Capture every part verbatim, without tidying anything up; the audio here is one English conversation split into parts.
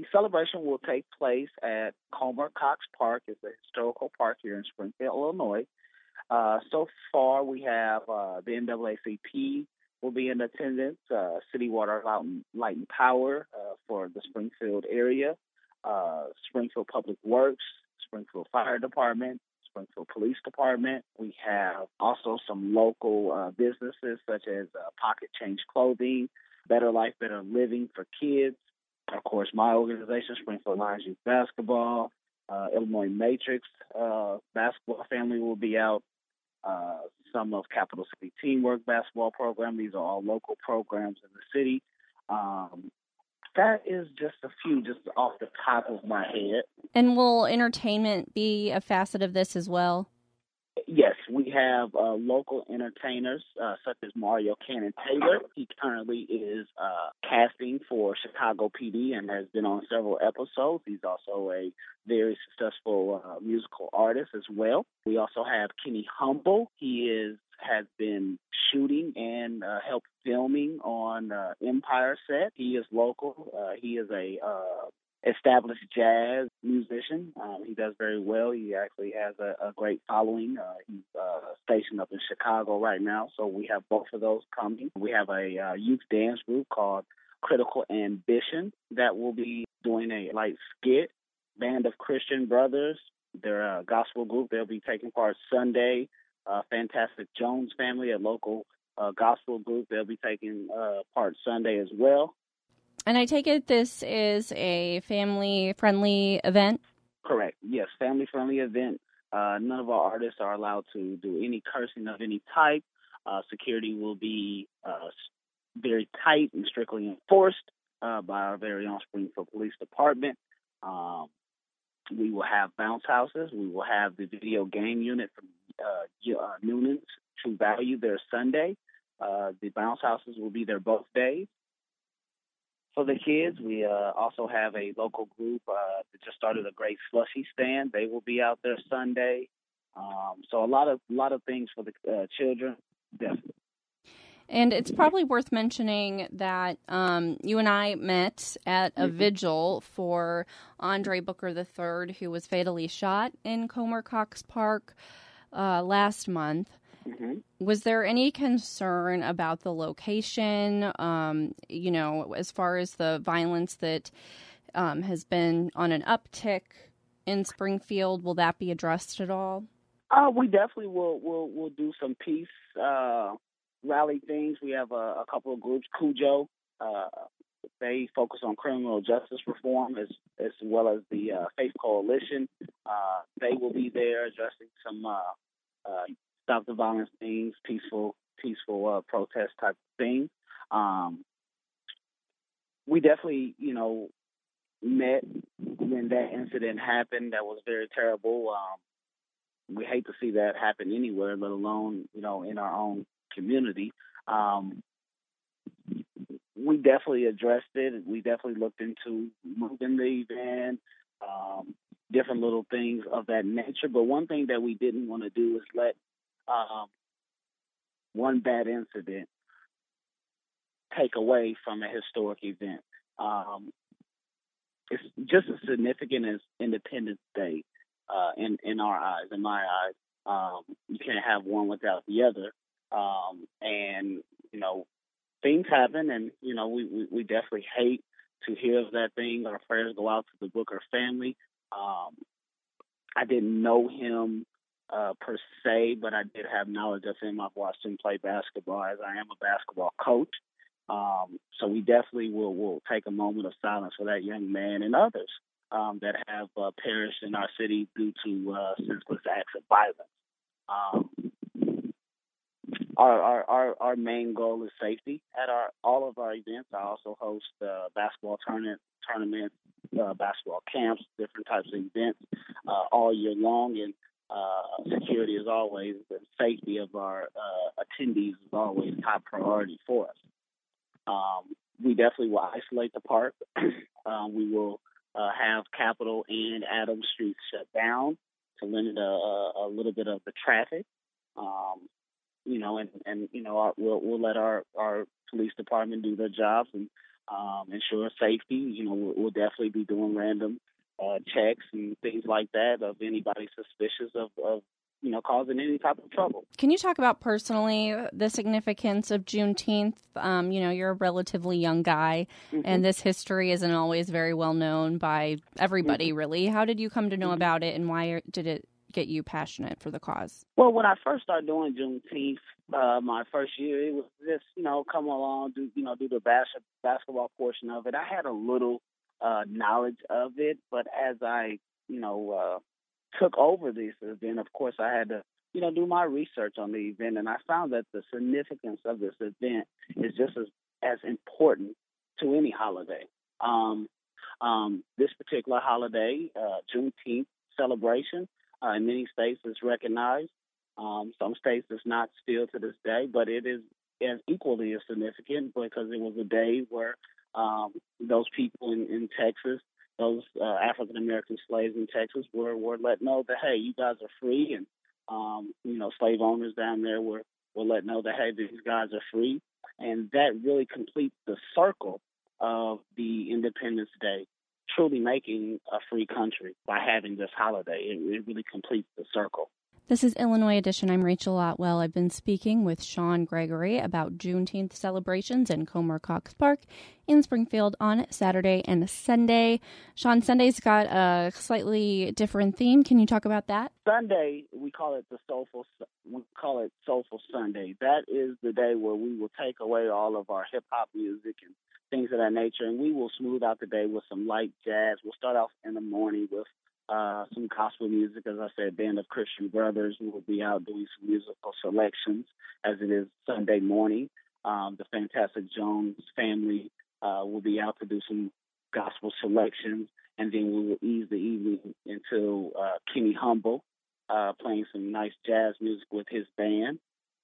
celebration will take place at Comer Cox Park. It's a historical park here in Springfield, Illinois. Uh, so far, we have uh, the N double A C P will be in attendance, uh, City Water, Light and, Light and Power uh, for the Springfield area, uh, Springfield Public Works, Springfield Fire Department, Springfield Police Department. We have also some local uh, businesses such as uh, Pocket Change Clothing, Better Life, Better Living for Kids. Of course, my organization, Springfield Lions Youth Basketball, uh, Illinois Matrix uh, basketball family will be out. Uh, some of Capital City Teamwork basketball program. These are all local programs in the city. Um, that is just a few, just off the top of my head. And will entertainment be a facet of this as well? Yes, we have uh, local entertainers uh, such as Mario Cannon Taylor. He currently is uh, casting for Chicago P D and has been on several episodes. He's also a very successful uh, musical artist as well. We also have Kenny Humble. He is has been shooting and uh, helped filming on uh, Empire set. He is local. Uh, he is a uh, established jazz musician. Um, he does very well. He actually has a, a great following. Uh, he's uh, stationed up in Chicago right now, so we have both of those coming. We have a uh, youth dance group called Critical Ambition that will be doing a light skit. Band of Christian Brothers, they're a gospel group. They'll be taking part Sunday. Uh, Fantastic Jones Family, a local uh, gospel group, they'll be taking uh, part Sunday as well. And I take it this is a family-friendly event? Correct. Yes, family-friendly event. Uh, none of our artists are allowed to do any cursing of any type. Uh, security will be uh, very tight and strictly enforced uh, by our very own Springfield Police Department. Um, we will have bounce houses. We will have the video game unit from uh, uh, Noonan's True Value there Sunday. Uh, the bounce houses will be there both days. For the kids, we uh, also have a local group uh, that just started a great slushy stand. They will be out there Sunday. Um, so a lot of a lot of things for the uh, children, definitely. And it's probably worth mentioning that um, you and I met at a mm-hmm. vigil for Andre Booker the third, who was fatally shot in Comer Cox Park uh, last month. Mm-hmm. Was there any concern about the location, um, you know, as far as the violence that um, has been on an uptick in Springfield? Will that be addressed at all? Uh, we definitely will will will do some peace uh, rally things. We have a, a couple of groups, Cujo. Uh, they focus on criminal justice reform as as well as the uh, Faith Coalition. Uh, they will be there addressing some uh, uh, stop the violence things, peaceful, peaceful uh, protest type of thing. Um, we definitely, you know, met when that incident happened. That was very terrible. Um, we hate to see that happen anywhere, let alone, you know, in our own community. Um, we definitely addressed it. We definitely looked into moving the event, um, different little things of that nature. But one thing that we didn't want to do is let Um, one bad incident take away from a historic event. Um, it's just as significant as Independence Day uh, in in our eyes, in my eyes. Um, you can't have one without the other. Um, and you know, things happen, and you know, we, we we definitely hate to hear of that thing. Our prayers go out to the Booker family. Um, I didn't know him Uh, per se, but I did have knowledge of him. I've watched him play basketball as I am a basketball coach. Um, so we definitely will will take a moment of silence for that young man and others um, that have uh, perished in our city due to uh, senseless acts of violence. Um, our, our our our main goal is safety at our all of our events. I also host uh, basketball tournament tournaments, uh, basketball camps, different types of events uh, all year long, and Uh, security is always, the safety of our uh, attendees is always top priority for us. Um, we definitely will isolate the park. um, we will uh, have Capitol and Adams Street shut down to limit a, a, a little bit of the traffic. Um, you know, and, and you know, our, we'll we'll let our, our police department do their jobs, and um, ensure safety. You know, we'll, we'll definitely be doing random uh, checks and things like that of anybody suspicious of, of, you know, causing any type of trouble. Can you talk about personally the significance of Juneteenth? Um, you know, you're a relatively young guy, mm-hmm. and this history isn't always very well known by everybody, mm-hmm. really. How did you come to know mm-hmm. about it, and why did it get you passionate for the cause? Well, when I first started doing Juneteenth, uh, my first year, it was just, you know, come along, do, you know, do the bas- basketball portion of it. I had a little uh, knowledge of it, but as I, you know, uh, took over this event, of course, I had to, you know, do my research on the event, and I found that the significance of this event is just as, as important to any holiday. Um, um, this particular holiday, uh, Juneteenth celebration, uh, in many states is recognized. Um, some states it's not still to this day, but it is as equally as significant because it was a day where um, those people in, in Texas, those uh, African-American slaves in Texas were, were let know that, hey, you guys are free. And, um, you know, slave owners down there were, were let know that, hey, these guys are free. And that really completes the circle of the Independence Day, truly making a free country by having this holiday. It, it really completes the circle. This is Illinois Edition. I'm Rachel Otwell. I've been speaking with Sean Gregory about Juneteenth celebrations in Comer Cox Park in Springfield on Saturday and Sunday. Sean, Sunday's got a slightly different theme. Can you talk about that? Sunday, we call it the Soulful. We call it Soulful Sunday. That is the day where we will take away all of our hip hop music and things of that nature, and we will smooth out the day with some light jazz. We'll start off in the morning with Uh, some gospel music. As I said, Band of Christian Brothers. We will be out doing some musical selections as it is Sunday morning. Um, the Fantastic Jones family uh, will be out to do some gospel selections, and then we will ease the evening into uh, Kenny Humble uh, playing some nice jazz music with his band,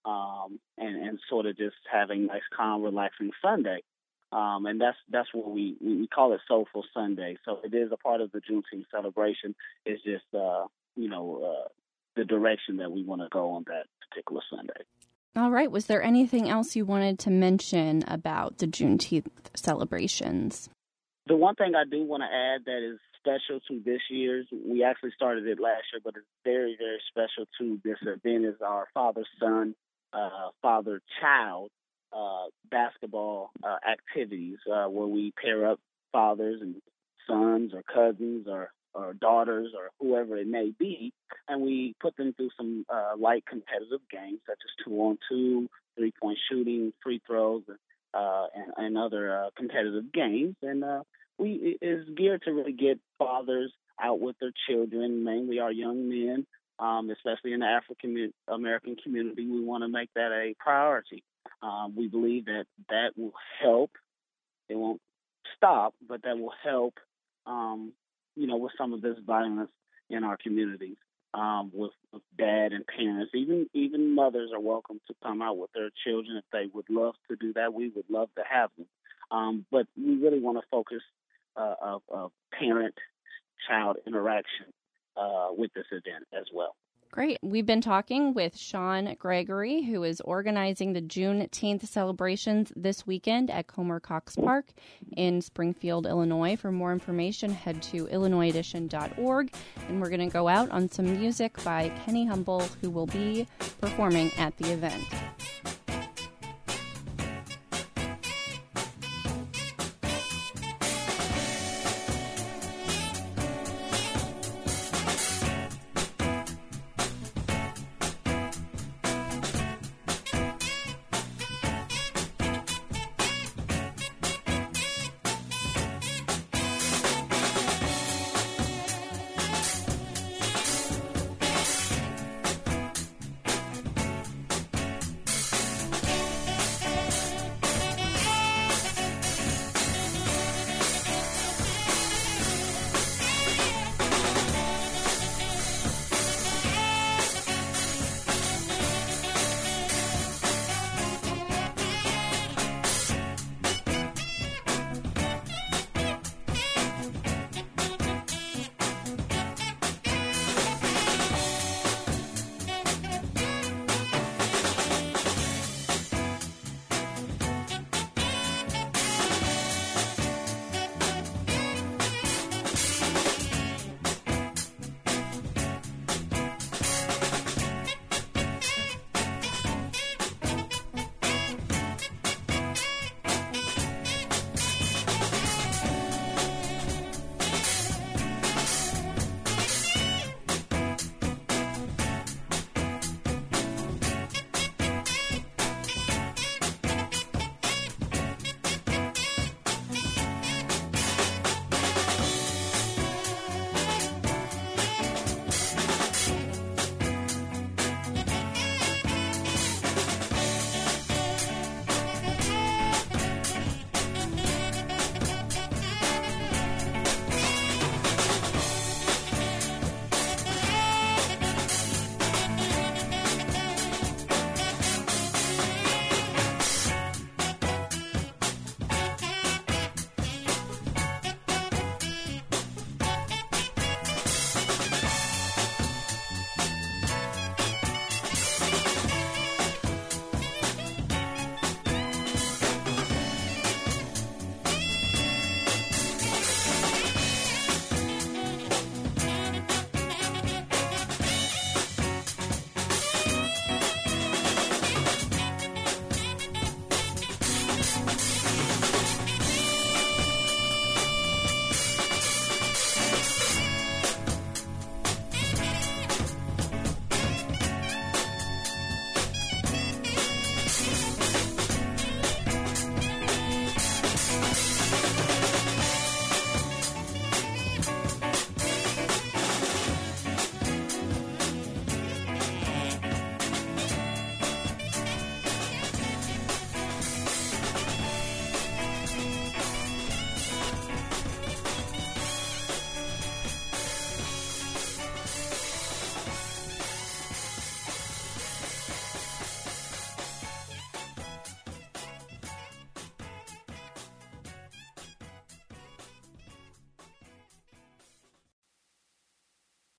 um, and, and sort of just having a nice, calm, relaxing Sunday. Um, and that's that's what we, we call it Soulful Sunday. So it is a part of the Juneteenth celebration. It's just, uh, you know, uh, the direction that we want to go on that particular Sunday. All right. Was there anything else you wanted to mention about the Juneteenth celebrations? The one thing I do want to add that is special to this year's, we actually started it last year, but it's very, very special to this event, is our father-son, uh, father-child Uh, basketball uh, activities uh, where we pair up fathers and sons or cousins or, or daughters or whoever it may be, and we put them through some uh, light competitive games such as two-on-two, three-point shooting, free throws, uh, and, and other uh, competitive games. And uh, we it is geared to really get fathers out with their children, mainly our young men, um, especially in the African American community. We want to make that a priority. Um, we believe that that will help. It won't stop, but that will help, um, you know, with some of this violence in our communities, um, with, with dad and parents. Even even mothers are welcome to come out with their children if they would love to do that. We would love to have them. Um, but we really want to focus uh, of, of parent-child interaction uh, with this event as well. Great. We've been talking with Sean Gregory, who is organizing the Juneteenth celebrations this weekend at Comer Cox Park in Springfield, Illinois. For more information, head to illinois edition dot org. And we're going to go out on some music by Kenny Humble, who will be performing at the event.